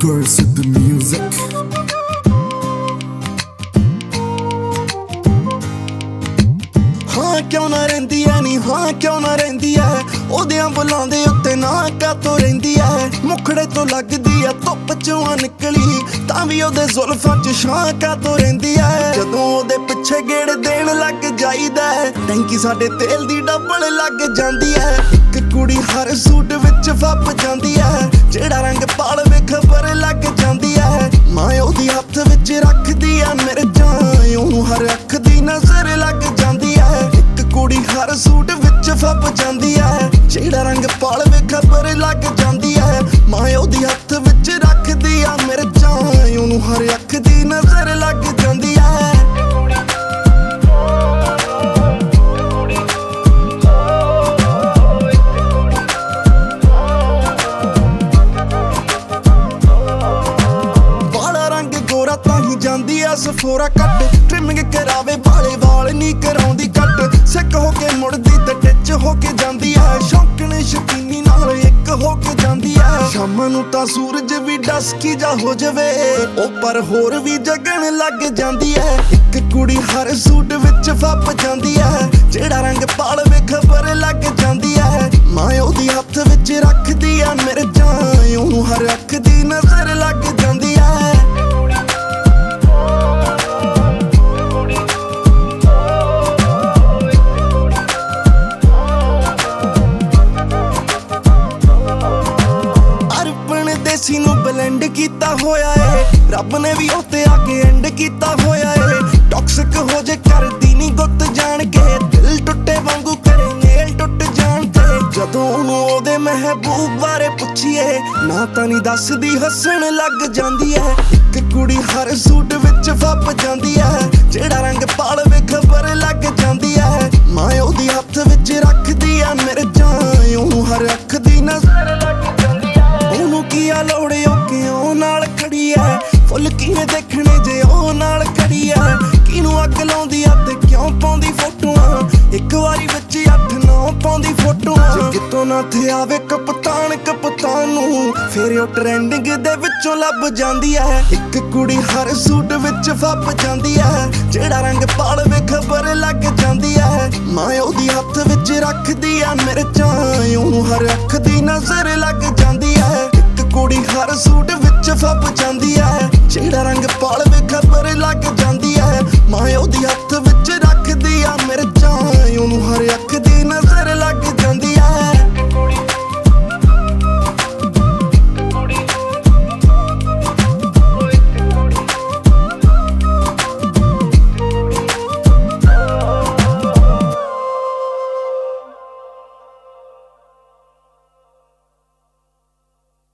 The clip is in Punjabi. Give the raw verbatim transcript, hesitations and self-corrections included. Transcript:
Girls with the music. हाँ क्यों ना रहिंदी है नी हाँ क्यों ना रहिंदी है ओदियां बुलां दे उत्ते ना कातों रहिंदी है मुखड़े तो लगदी है धुप चों निकली तां भी ओदे जुल्फां च छां कातों रहिंदी है जदों ओदे पिछे गेड़ देण लग जाईदा है टैंकी साडे तेल दी डबल लग जांदी है इक कुड़ी हर सूट विच फप जांदी है जेड़ा रंग पालवे खबर लग जांदी है मां ओदी हत्थ विच रखदी है मिर्चां ओनू हर अख दी नजर लग जांदी है इक कुड़ी हर सूट विच फप जांदी है जेड़ा रंग पालवे खबर लग जांदी है मां ओदी हत्थ विच रखदी है मिर्चां ओनू हर अख दी नजर लग जांदी है ਜਾਂਦੀ ਐ ਸਫੋਰਾ ਕੱਟ ਟ੍ਰਿਮਿੰਗ ਕਰਾਵੇ ਵਾਲੇ ਵਾਲ ਨਹੀਂ ਕਰਾਉਂਦੀ ਕੱਟ ਸਿੱਕ ਹੋ ਕੇ ਮੁੜਦੀ ਤੇ ਟਿੱਚ ਹੋ ਕੇ ਜਾਂਦੀ ਐ ਸ਼ੌਕਣ ਸ਼ਕੀਨੀ ਨਾਲ ਇੱਕ ਹੋ ਕੇ ਜਾਂਦੀ ਐ ਸ਼ਾਮ ਨੂੰ ਤਾਂ ਸੂਰਜ ਵੀ ਡਸਕੀ ਜਾ ਹੋ ਜਾਵੇ ਉਹ ਪਰ ਹੋਰ ਵੀ ਜਗਣ ਲੱਗ ਜਾਂਦੀ ਐ ਇੱਕ ਕੁੜੀ ਹਰ ਸੂਟ ਵਿੱਚ ਫੱਪ ਜਾਂਦੀ ਐ ਜਿਹੜਾ ਰੰਗ ਪਾਲਵੇ ਖਬਰ ਲੱਗ ਜਾਂਦੀ ਐ ਮਾਂ ਉਹਦੀ ਹੱਥ ਵਿੱਚ ਰੱਖਦੀ ਐ ਮਿਰਚਾਂ ਉਹਨੂੰ ਹਰ ਅੱਖ ਦੀ ਨਜ਼ਰ ਲੱਗ ਜਾਂਦੀ ਐ ਦੇਸੀ ਨੂੰ ਬਲੈਂਡ ਕੀਤਾ ਹੋਇਆ ਏ ਰੱਬ ਨੇ ਵੀ ਉੱਤੇ ਆ ਕੇ ਐਂਡ ਕੀਤਾ ਹੋਇਆ ਏ ਟੌਕਸਿਕ ਹੋ ਜੇ ਕਰਦੀ ਨਹੀਂ ਗੁੱਤ ਜਾਣ ਕੇ ਦਿਲ ਟੁੱਟੇ ਵਾਂਗੂ ਕਰੇ ਨੇਲ ਟੁੱਟ ਜਾਣ ਤੇ ਜਦੋਂ ਉਹਨੂੰ ਉਹਦੇ ਮਹਿਬੂਬ ਬਾਰੇ ਪੁੱਛੀਏ ਨਾ ਤਾਂ ਨਹੀਂ ਦੱਸਦੀ ਹੱਸਣ ਲੱਗ ਜਾਂਦੀ ਐ ਇੱਕ ਕੁੜੀ ਹਰ ਸੂਟ ਵਿੱਚ ਫੱਪ ਜਾਂਦੀ ਐ ਜਿਹੜਾ ਰੰਗ ਪਾਲਵੇ ਖਬਰ ਲੱਗ ਜਾਂਦੀ ਐ ਮਾਂ ਉਹਦੀ ਹੱਥ ਵਿੱਚ ਰੱਖਦੀ ਐ ਮਿਰਚਾਂ ਉਹਨੂੰ ਹਰ ਅੱਖ ਦੀ ਨਜ਼ਰ ਲੱਗ ਜਾਂਦੀ ਐ ਉਹਨੂੰ ਕੀ ਆ ਲੋੜ ਉਹ ਕਿਉਂ ਨਾਲ ਖੜੀ ਐ ਫੁੱਲ ਕਿਵੇਂ ਦੇਖਣੇ ਜੇ ਉਹ ਨਾਲ ਖੜੀ ਐ ਕਿਹਨੂੰ ਅੱਗ ਲਾਉਂਦੀ ਆ ਤੇ ਕਿਉਂ ਪਾਉਂਦੀ ਫੋਟੋਆਂ ਇੱਕ ਵਾਰੀ ਵਿੱਚ ਅੱਠ ਨੌ ਪਾਉਂਦੀ ਫੋਟੋਆਂ ਜੇ ਕਿਤੋਂ ਨਾ ਥੇ ਆਵੇ ਕਪਤਾਨ ਕਪਤਾਨ ਨੂੰ ਫੇਰ ਉਹ ਟ੍ਰੈਂਡਿੰਗ ਦੇ ਵਿੱਚੋਂ ਲੱਭ ਜਾਂਦੀ ਐ ਇੱਕ ਕੁੜੀ ਹਰ ਸੂਟ ਵਿੱਚ ਫੱਪ ਜਾਂਦੀ ਐ ਜਿਹੜਾ ਰੰਗ ਪਾਲਵੇ ਖਬਰ ਲੱਗ ਜਾਂਦੀ ਐ ਮਾਂ ਉਹਦੀ ਹੱਥ ਵਿੱਚ ਰੱਖਦੀ ਐ ਮਿਰਚਾਂ ਉਹਨੂੰ ਹਰ ਅੱਖ ਦੀ ਨਜ਼ਰ ਲੱਗ ਜਾਂਦੀ ਐ ਕੁੜੀ ਹਰ ਸੂਟ ਵਿੱਚ ਫੱਪ ਜਾਂਦੀ ਐ ਜਿਹੜਾ ਰੰਗ ਪਾਲ